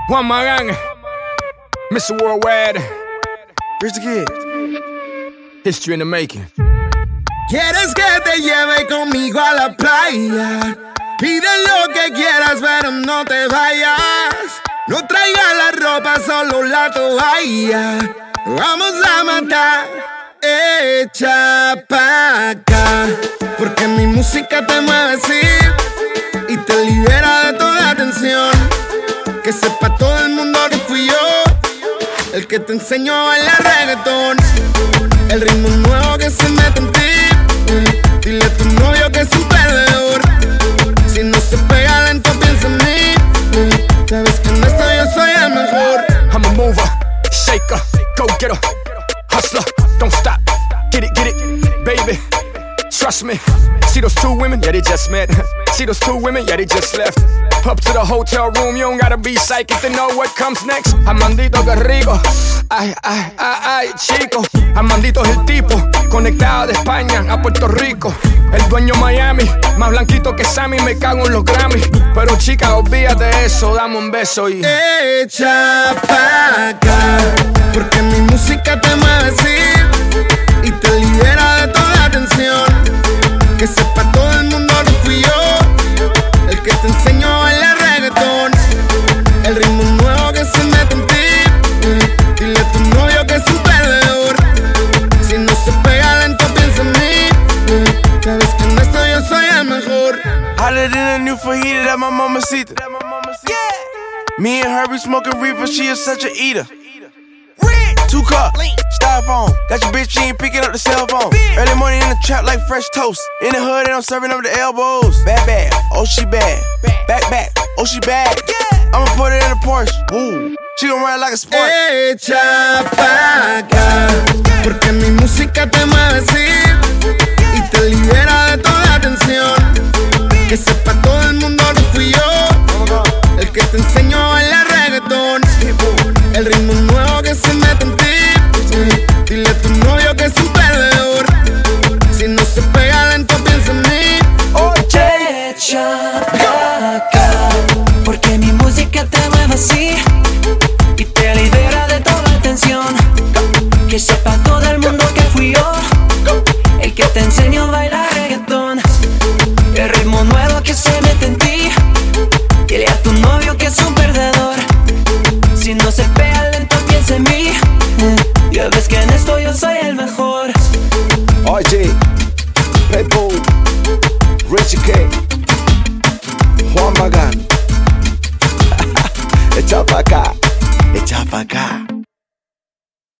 Juan Magán, Mr. Worldwide, Rich the Kid. history in the making. ¿Quieres que te lleve conmigo a la playa? Pide lo que quieras, pero no te vayas. No traigas la ropa, solo la toalla. Vamos a matar, echa pa' acá. Porque mi música te mueve así y te libera de toda tensión. Que sepa todo el mundo que fui yo el que te enseñó a bailar reggaetón. El ritmo nuevo que se mete en ti. Dile a tu novio que es un perdedor. Si no se pega lento, piensa en mí. Sabes que en esto yo soy el mejor. I'm a mover, shaker, go getter, hustler, don't stop, get it, baby, trust me. See those two women? Yeah, they just met. See those two women? Yeah, they just left. Up to the hotel room, you don't gotta be psychic to know what comes next. Amandito, que rico. Ay, ay, ay, ay, chico. Amandito es el tipo, conectado de España a Puerto Rico. El dueño Miami, más blanquito que Sammy, me cago en los Grammy. Pero chica, olvídate de eso, dame un beso y echa pa' acá. Porque mi música te mueve así y te libera de toda tensión. Que sepa todo el mundo que fui yo el que te enseñó a bailar reggaetón. El ritmo nuevo que se mete en ti. Dile a tu novio que es un perdedor. Si no se pega lento, piensa en mí. Sabes que en esto yo soy el mejor. Hotter than a new fajita, that my mamacita. Yeah. Me and her be smoking reefer, she is such a eater. 2 cup, styrofoam. Got your bitch, she ain't picking up the cell phone. Early morning in the trap like fresh toast. In the hood and I'm serving up the elbows. Bad, bad, oh she bad. Back, back, oh she bad. I'ma put it in a Porsche. Woo. She gon' ride like a sport. Echa pa' acá. Porque mi música te mueve así y te libera de toda tensión. Que sepa todo el mundo que fui yo el que te enseñó a bailar reggaetón. El ritmo nuevo que se mete en ti. Dile a tu novio que es un perdedor. Si no se pega lento, piensa en mí. Oye, echa pa' acá. Porque mi música te mueve así y te libera de toda tensión. Que sepa todo el mundo que fui yo el que te enseñó a bailar reggaetón. El ritmo nuevo que se mete en ti. Dile a tu novio que es un perdedor. Si no se pega lento, piensa en mí. Ya ves que en esto yo soy el mejor. RJ, Pitbull, Rich the Kid, Juan Magán. Echa pa' acá, echa pa' acá.